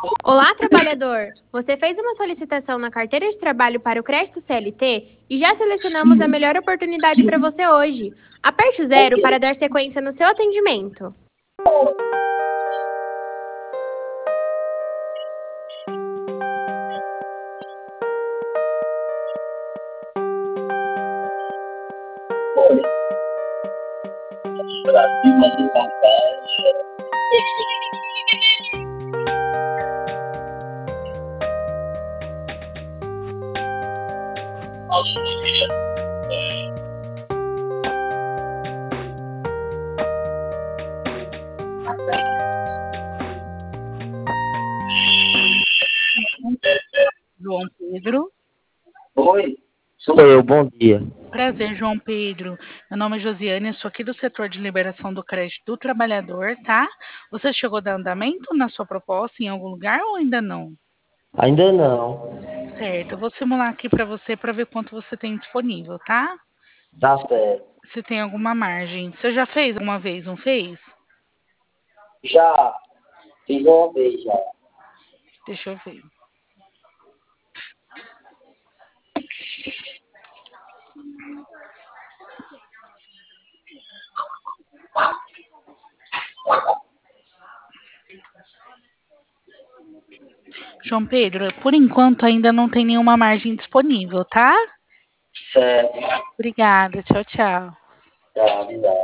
Olá, trabalhador! Você fez uma solicitação na carteira de trabalho para o crédito CLT e já selecionamos a melhor oportunidade para você hoje. Aperte o zero para dar sequência no seu atendimento. João Pedro. Oi, sou eu, bom dia. Prazer, João Pedro. Meu nome é Josiane, eu sou aqui do setor de liberação do crédito do trabalhador, tá? Você chegou a dar andamento na sua proposta em algum lugar ou ainda não? Ainda não. Certo, eu vou simular aqui para você para ver quanto você tem disponível, tá? Tá certo. Se tem alguma margem. Você já fez alguma vez, não fez? Já fiz uma vez já. Deixa eu ver. João Pedro, por enquanto ainda não tem nenhuma margem disponível, tá? Certo. Obrigada, tchau, tchau. Tá, obrigado.